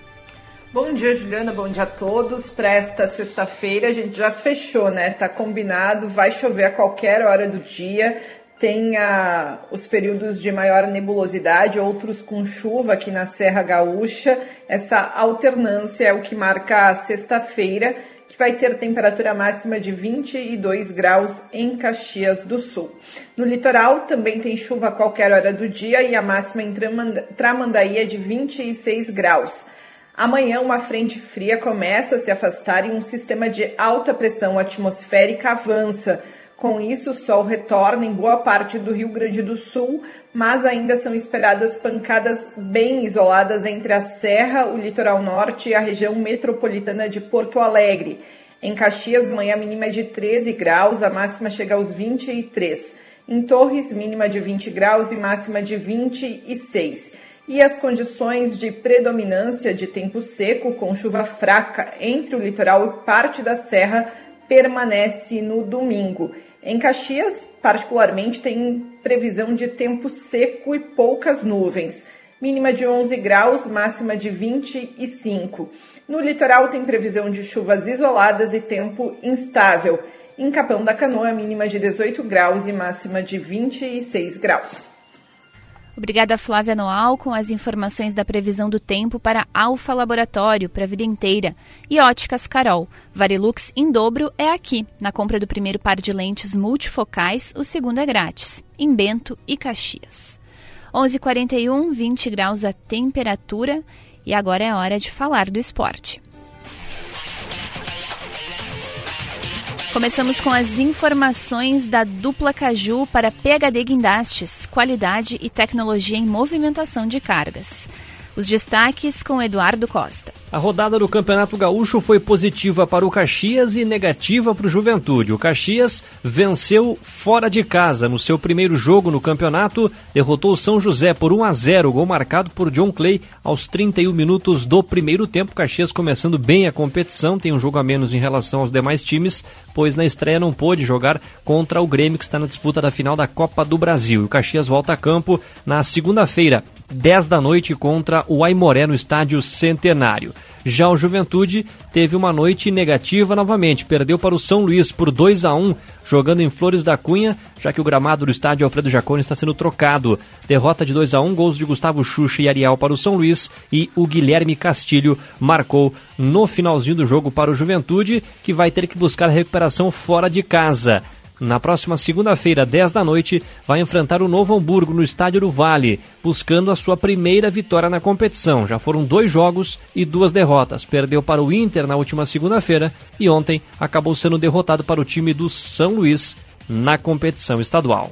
Bom dia, Juliana. Bom dia a todos. Para esta sexta-feira, a gente já fechou, né? Tá combinado, vai chover a qualquer hora do dia. Tem os períodos de maior nebulosidade, outros com chuva aqui na Serra Gaúcha. Essa alternância é o que marca a sexta-feira, que vai ter temperatura máxima de 22 graus em Caxias do Sul. No litoral também tem chuva a qualquer hora do dia e a máxima em Tramandaí é de 26 graus. Amanhã uma frente fria começa a se afastar e um sistema de alta pressão atmosférica avança. Com isso, o sol retorna em boa parte do Rio Grande do Sul, mas ainda são esperadas pancadas bem isoladas entre a Serra, o litoral norte e a região metropolitana de Porto Alegre. Em Caxias, amanhã a mínima é de 13 graus, a máxima chega aos 23. Em Torres, mínima de 20 graus e máxima de 26. E as condições de predominância de tempo seco, com chuva fraca entre o litoral e parte da Serra, permanece no domingo. Em Caxias, particularmente, tem previsão de tempo seco e poucas nuvens. Mínima de 11 graus, máxima de 25. No litoral tem previsão de chuvas isoladas e tempo instável. Em Capão da Canoa, mínima de 18 graus e máxima de 26 graus. Obrigada, Flávia Noal, com as informações da previsão do tempo para Alfa Laboratório, para a vida inteira. E Óticas Carol. Varilux em dobro é aqui. Na compra do primeiro par de lentes multifocais, o segundo é grátis. Em Bento e Caxias. 11h41, 20 graus a temperatura. E agora é hora de falar do esporte. Começamos com as informações da Dupla Caju para PHD Guindastes, qualidade e tecnologia em movimentação de cargas. Os destaques com Eduardo Costa. A rodada do Campeonato Gaúcho foi positiva para o Caxias e negativa para o Juventude. O Caxias venceu fora de casa no seu primeiro jogo no campeonato, derrotou o São José por 1-0, gol marcado por John Clay aos 31 minutos do primeiro tempo. O Caxias começando bem a competição, tem um jogo a menos em relação aos demais times, pois na estreia não pôde jogar contra o Grêmio, que está na disputa da final da Copa do Brasil. O Caxias volta a campo na segunda-feira, 10 da noite contra o Aimoré no estádio Centenário. Já o Juventude teve uma noite negativa novamente, perdeu para o São Luís por 2-1, jogando em Flores da Cunha, já que o gramado do estádio Alfredo Jaconi está sendo trocado. Derrota de 2-1, gols de Gustavo Xuxa e Ariel para o São Luís, e o Guilherme Castilho marcou no finalzinho do jogo para o Juventude, que vai ter que buscar recuperação fora de casa. Na próxima segunda-feira, 10 da noite, vai enfrentar o Novo Hamburgo no Estádio do Vale, buscando a sua primeira vitória na competição. Já foram 2 jogos e 2 derrotas. Perdeu para o Inter na última segunda-feira e ontem acabou sendo derrotado para o time do São Luís na competição estadual.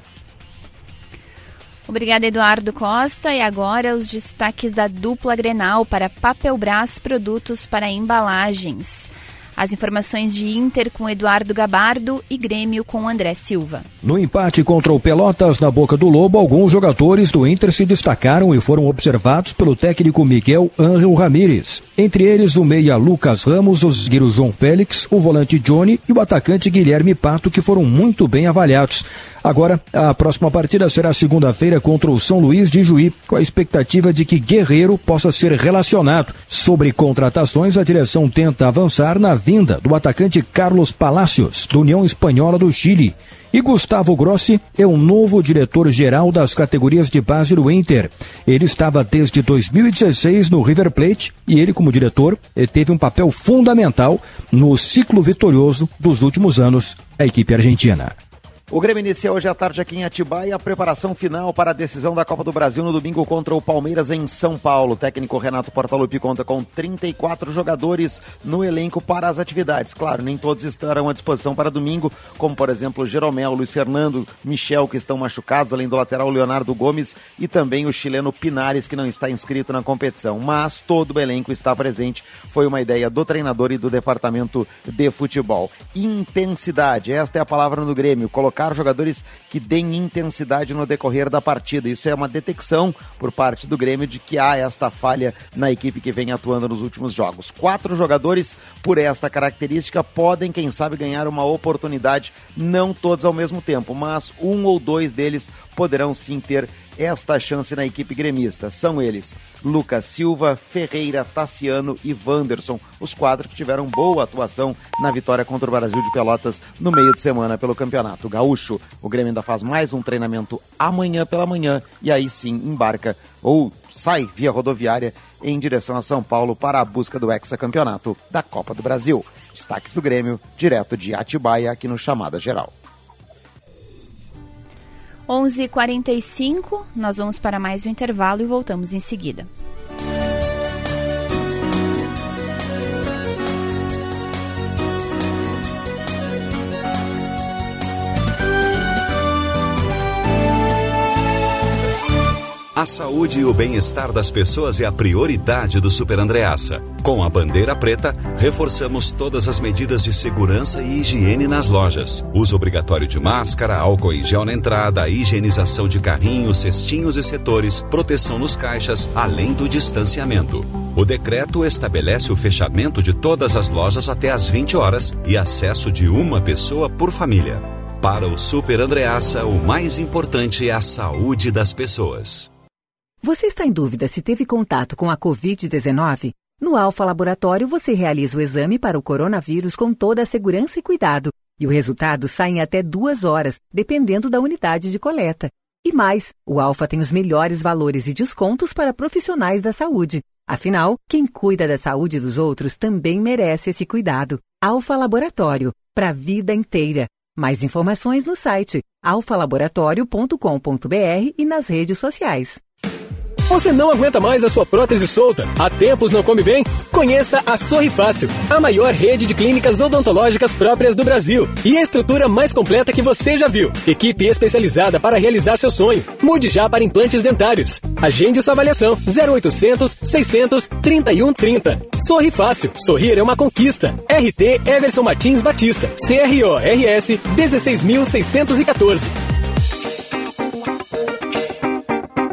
Obrigada, Eduardo Costa. E agora os destaques da dupla Grenal para Papelbras Produtos para Embalagens. As informações de Inter com Eduardo Gabardo e Grêmio com André Silva. No empate contra o Pelotas na Boca do Lobo, alguns jogadores do Inter se destacaram e foram observados pelo técnico Miguel Ángel Ramírez. Entre eles o meia Lucas Ramos, o zagueiro João Félix, o volante Johnny e o atacante Guilherme Pato, que foram muito bem avaliados. Agora, a próxima partida será segunda-feira contra o São Luís de Juí, com a expectativa de que Guerreiro possa ser relacionado. Sobre contratações, a direção tenta avançar na vinda do atacante Carlos Palacios, do União Espanhola do Chile. E Gustavo Grossi é o novo diretor-geral das categorias de base do Inter. Ele estava desde 2016 no River Plate e ele, como diretor, teve um papel fundamental no ciclo vitorioso dos últimos anos da equipe argentina. O Grêmio inicia hoje à tarde aqui em Atibaia a preparação final para a decisão da Copa do Brasil no domingo contra o Palmeiras em São Paulo. O técnico Renato Portaluppi conta com 34 jogadores no elenco para as atividades. Claro, nem todos estarão à disposição para domingo, como por exemplo Jeromel, Luiz Fernando, Michel, que estão machucados, além do lateral Leonardo Gomes e também o chileno Pinares, que não está inscrito na competição. Mas todo o elenco está presente. Foi uma ideia do treinador e do departamento de futebol. Intensidade, esta é a palavra do Grêmio. Colocar jogadores que deem intensidade no decorrer da partida. Isso é uma detecção por parte do Grêmio de que há esta falha na equipe que vem atuando nos últimos jogos. 4 jogadores por esta característica podem, quem sabe, ganhar uma oportunidade, não todos ao mesmo tempo, mas 1 ou 2 deles poderão sim ter esta chance na equipe gremista. São eles Lucas Silva, Ferreira, Tassiano e Wanderson, os 4 que tiveram boa atuação na vitória contra o Brasil de Pelotas no meio de semana pelo Campeonato Gaúcho. O Grêmio ainda faz mais um treinamento amanhã pela manhã e aí sim embarca ou sai via rodoviária em direção a São Paulo para a busca do hexacampeonato da Copa do Brasil. Destaques do Grêmio, direto de Atibaia, aqui no Chamada Geral. 11h45, nós vamos para mais um intervalo e voltamos em seguida. A saúde e o bem-estar das pessoas é a prioridade do Super Andreassa. Com a bandeira preta, reforçamos todas as medidas de segurança e higiene nas lojas. Uso obrigatório de máscara, álcool e gel na entrada, higienização de carrinhos, cestinhos e setores, proteção nos caixas, além do distanciamento. O decreto estabelece o fechamento de todas as lojas até às 20 horas e acesso de uma pessoa por família. Para o Super Andreassa, o mais importante é a saúde das pessoas. Você está em dúvida se teve contato com a Covid-19? No Alfa Laboratório, você realiza o exame para o coronavírus com toda a segurança e cuidado. E o resultado sai em até 2 horas, dependendo da unidade de coleta. E mais, o Alfa tem os melhores valores e descontos para profissionais da saúde. Afinal, quem cuida da saúde dos outros também merece esse cuidado. Alfa Laboratório, para a vida inteira. Mais informações no site alfalaboratório.com.br e nas redes sociais. Você não aguenta mais a sua prótese solta? Há tempos não come bem? Conheça a Sorri Fácil, a maior rede de clínicas odontológicas próprias do Brasil e a estrutura mais completa que você já viu. Equipe especializada para realizar seu sonho. Mude já para implantes dentários. Agende sua avaliação 0800 600 3130. Sorri Fácil. Sorrir é uma conquista. RT Everson Martins Batista. CRO-RS 16.614.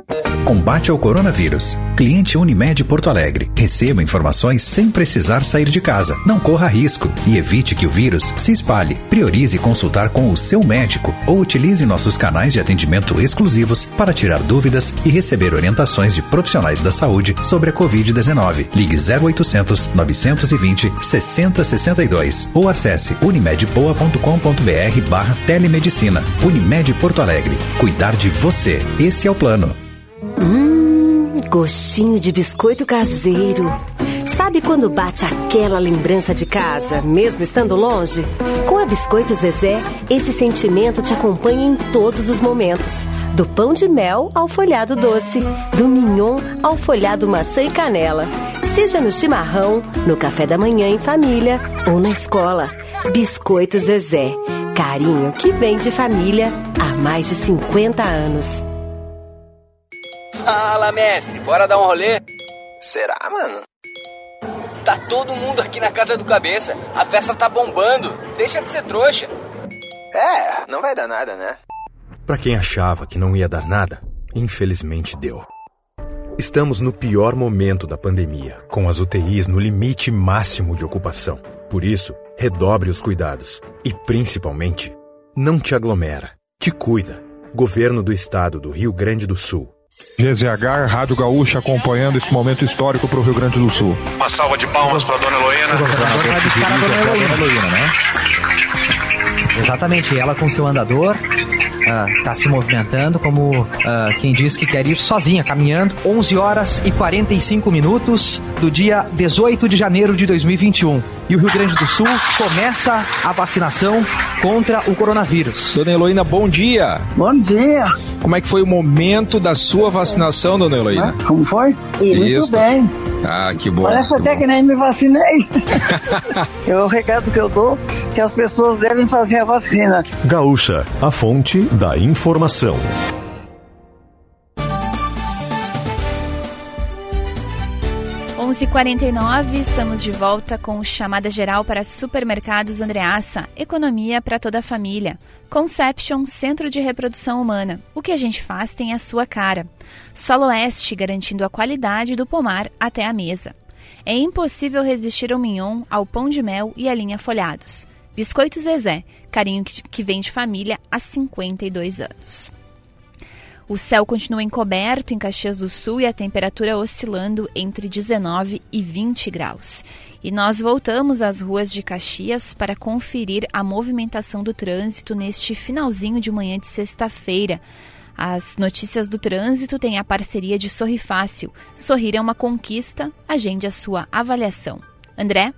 combate ao coronavírus. Cliente Unimed Porto Alegre. Receba informações sem precisar sair de casa. Não corra risco e evite que o vírus se espalhe. Priorize consultar com o seu médico ou utilize nossos canais de atendimento exclusivos para tirar dúvidas e receber orientações de profissionais da saúde sobre a Covid-19. Ligue 0800 920 6062 ou acesse unimedpoa.com.br/telemedicina. Unimed Porto Alegre. Cuidar de você. Esse é o plano. Gostinho de biscoito caseiro. Sabe quando bate aquela lembrança de casa, mesmo estando longe? Com a Biscoito Zezé, esse sentimento te acompanha em todos os momentos. Do pão de mel ao folhado doce, do mignon ao folhado maçã e canela. Seja no chimarrão, no café da manhã em família ou na escola. Biscoito Zezé. Carinho que vem de família há mais de 50 anos. Fala, mestre, bora dar um rolê? Será, mano? Tá todo mundo aqui na casa do Cabeça. A festa tá bombando. Deixa de ser trouxa. Não vai dar nada, né? Pra quem achava que não ia dar nada, infelizmente deu. Estamos no pior momento da pandemia, com as UTIs no limite máximo de ocupação. Por isso, redobre os cuidados. E, principalmente, não te aglomera. Te cuida. Governo do Estado do Rio Grande do Sul. GZH, Rádio Gaúcha, acompanhando esse momento histórico para o Rio Grande do Sul. Uma salva de palmas para a Dona Heloína. Exatamente, ela com seu andador está se movimentando como quem diz que quer ir sozinha, caminhando. 11 horas e 45 minutos do dia 18 de janeiro de 2021. E o Rio Grande do Sul começa a vacinação contra o coronavírus. Dona Heloína, bom dia. Bom dia. Como é que foi o momento da sua vacinação, Dona Heloína? Como foi? Muito bem. Ah, que bom. Parece até que nem me vacinei. É o recado que eu dou, que as pessoas devem fazer a vacina. Gaúcha, a fonte da informação. h 49, estamos de volta com chamada geral para Supermercados Andreassa, economia para toda a família. Conception, Centro de Reprodução Humana. O que a gente faz tem a sua cara. Solo Oeste, garantindo a qualidade do pomar até a mesa. É impossível resistir ao mignon, ao pão de mel e à linha folhados. Biscoito Zezé, carinho que vem de família há 52 anos. O céu continua encoberto em Caxias do Sul e a temperatura oscilando entre 19 e 20 graus. E nós voltamos às ruas de Caxias para conferir a movimentação do trânsito neste finalzinho de manhã de sexta-feira. As notícias do trânsito têm a parceria de Sorri Fácil. Sorrir é uma conquista, agende a sua avaliação. André?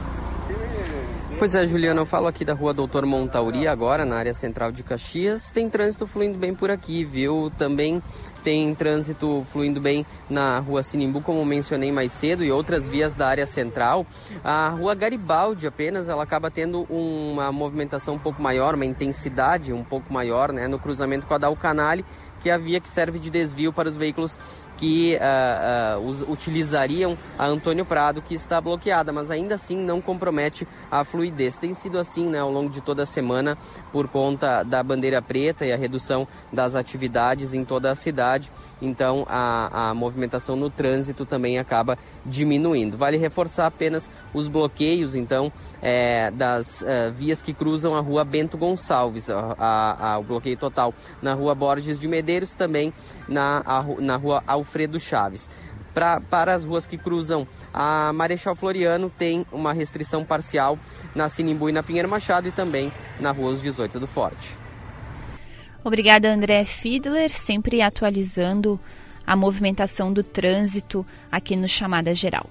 Pois é, Juliana, eu falo aqui da rua Doutor Montauri, agora na área central de Caxias. Tem trânsito fluindo bem por aqui, viu? Também tem trânsito fluindo bem na rua Sinimbu, como mencionei mais cedo, e outras vias da área central. A rua Garibaldi apenas, ela acaba tendo uma movimentação um pouco maior, uma intensidade um pouco maior, né, no cruzamento com a Dalcanale, que é a via que serve de desvio para os veículos que utilizariam a Antônio Prado, que está bloqueada, mas ainda assim não compromete a fluidez. Tem sido assim, né, ao longo de toda a semana, por conta da bandeira preta e a redução das atividades em toda a cidade. Então a movimentação no trânsito também acaba diminuindo. Vale reforçar apenas os bloqueios, então, das vias que cruzam a rua Bento Gonçalves, o bloqueio total na rua Borges de Medeiros, também na rua Alfredo Chaves. Para as ruas que cruzam a Marechal Floriano, tem uma restrição parcial na Sinimbu e na Pinheiro Machado, e também na rua Os 18 do Forte. Obrigada, André Fiedler, sempre atualizando a movimentação do trânsito aqui no Chamada Geral.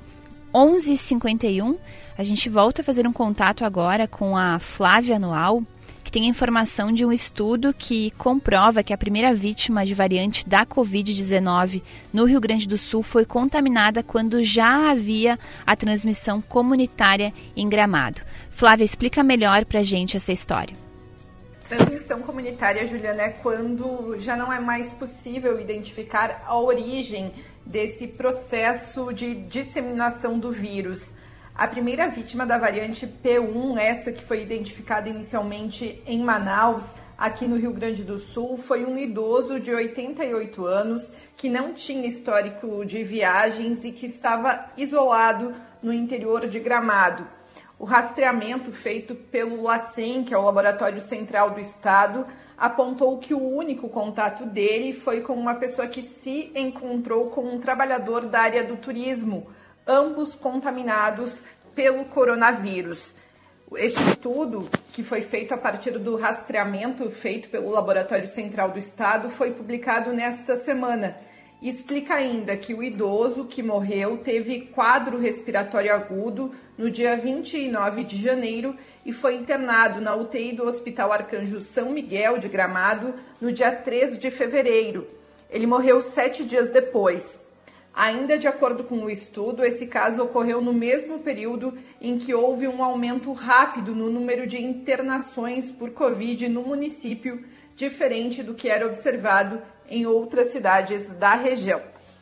11h51, a gente volta a fazer um contato agora com a Flávia Noal, que tem a informação de um estudo que comprova que a primeira vítima de variante da Covid-19 no Rio Grande do Sul foi contaminada quando já havia a transmissão comunitária em Gramado. Flávia, explica melhor para a gente essa história. Transmissão comunitária, Juliana, é quando já não é mais possível identificar a origem desse processo de disseminação do vírus. A primeira vítima da variante P1, essa que foi identificada inicialmente em Manaus, aqui no Rio Grande do Sul foi um idoso de 88 anos que não tinha histórico de viagens e que estava isolado no interior de Gramado. O rastreamento feito pelo LACEN, que é o Laboratório Central do Estado, apontou que o único contato dele foi com uma pessoa que se encontrou com um trabalhador da área do turismo, ambos contaminados pelo coronavírus. Esse estudo, que foi feito a partir do rastreamento feito pelo Laboratório Central do Estado, foi publicado nesta semana. E explica ainda que o idoso que morreu teve quadro respiratório agudo no dia 29 de janeiro e foi internado na UTI do Hospital Arcanjo São Miguel de Gramado no dia 3 de fevereiro. Ele morreu 7 dias depois. Ainda de acordo com o estudo, esse caso ocorreu no mesmo período em que houve um aumento rápido no número de internações por Covid no município, diferente do que era observado em outras cidades da região.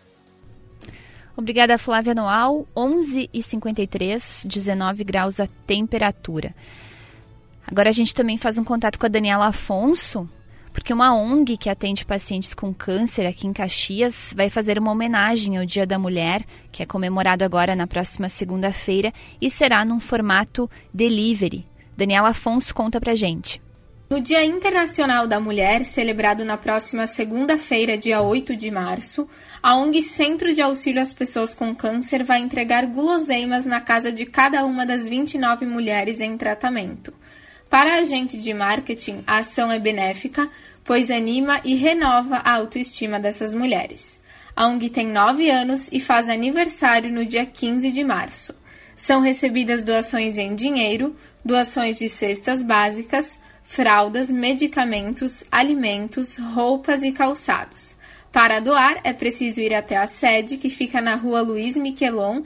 Obrigada, Flávia Noal. 11h53, 19 graus a temperatura. Agora a gente também faz um contato com a Daniela Afonso, porque uma ONG que atende pacientes com câncer aqui em Caxias vai fazer uma homenagem ao Dia da Mulher, que é comemorado agora na próxima segunda-feira e será num formato delivery. Daniela Afonso conta pra gente. No Dia Internacional da Mulher, celebrado na próxima segunda-feira, dia 8 de março, a ONG Centro de Auxílio às Pessoas com Câncer vai entregar guloseimas na casa de cada uma das 29 mulheres em tratamento. Para a agente de marketing, a ação é benéfica, pois anima e renova a autoestima dessas mulheres. A ONG tem 9 anos e faz aniversário no dia 15 de março. São recebidas doações em dinheiro, doações de cestas básicas, fraldas, medicamentos, alimentos, roupas e calçados. Para doar, é preciso ir até a sede, que fica na rua Luiz Miquelon,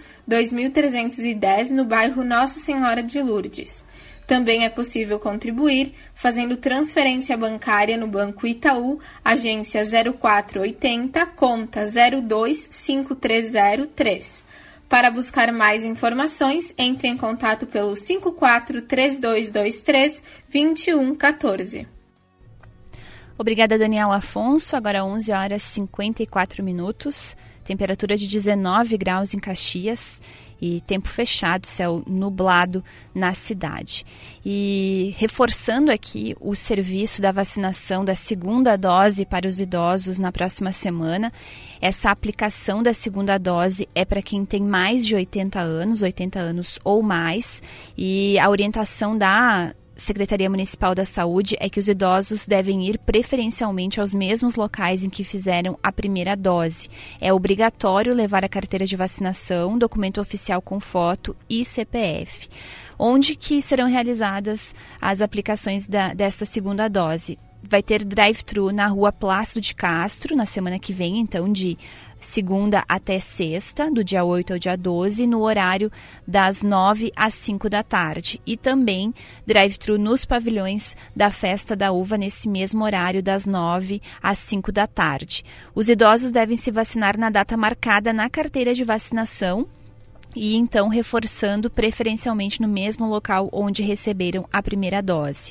2310, no bairro Nossa Senhora de Lourdes. Também é possível contribuir fazendo transferência bancária no Banco Itaú, agência 0480, conta 0253003. Para buscar mais informações, entre em contato pelo 54-3223-2114. Obrigada, Daniela Afonso. Agora 11h54, temperatura de 19 graus em Caxias e tempo fechado, céu nublado na cidade. E reforçando aqui o serviço da vacinação da segunda dose para os idosos na próxima semana. Essa aplicação da segunda dose é para quem tem mais de 80 anos ou mais, e a orientação da Secretaria Municipal da Saúde é que os idosos devem ir preferencialmente aos mesmos locais em que fizeram a primeira dose. É obrigatório levar a carteira de vacinação, documento oficial com foto e CPF. Onde que serão realizadas as aplicações dessa segunda dose? Vai ter drive-thru na rua Plácido de Castro, na semana que vem, então, de segunda até sexta, do dia 8 ao dia 12, no horário das 9 às 5 da tarde. E também drive-thru nos pavilhões da Festa da Uva, nesse mesmo horário, das 9 às 5 da tarde. Os idosos devem se vacinar na data marcada na carteira de vacinação, e então reforçando preferencialmente no mesmo local onde receberam a primeira dose.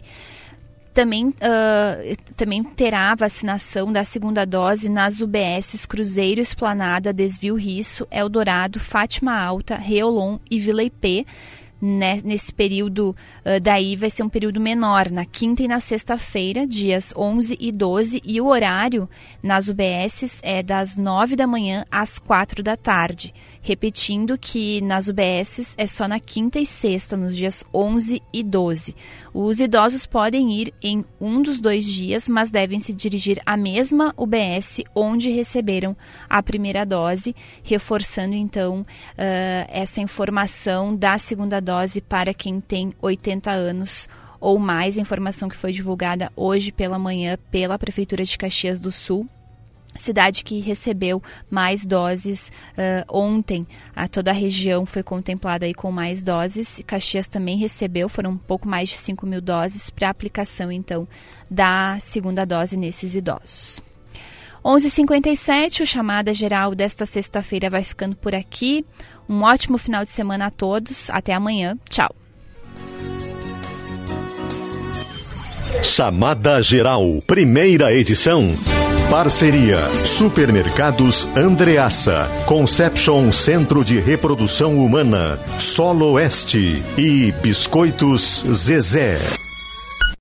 Também terá vacinação da segunda dose nas UBSs Cruzeiro, Esplanada, Desvio Risso, Eldorado, Fátima Alta, Reolon e Vila IP. Nesse período, daí vai ser um período menor, na quinta e na sexta-feira, dias 11 e 12, e o horário nas UBSs é das 9 da manhã às 4 da tarde. Repetindo que nas UBSs é só na quinta e sexta, nos dias 11 e 12. Os idosos podem ir em um dos 2 dias, mas devem se dirigir à mesma UBS onde receberam a primeira dose, reforçando então essa informação da segunda dose para quem tem 80 anos ou mais, a informação que foi divulgada hoje pela manhã pela Prefeitura de Caxias do Sul. Cidade que recebeu mais doses ontem, toda a região foi contemplada aí com mais doses. Caxias também recebeu, foram um pouco mais de 5.000 doses para aplicação então da segunda dose nesses idosos. 11h57, o Chamada Geral desta sexta-feira vai ficando por aqui. Um ótimo final de semana a todos, até amanhã, tchau. Chamada Geral, primeira edição. Parceria Supermercados Andreassa, Conception Centro de Reprodução Humana, Solo Oeste e Biscoitos Zezé.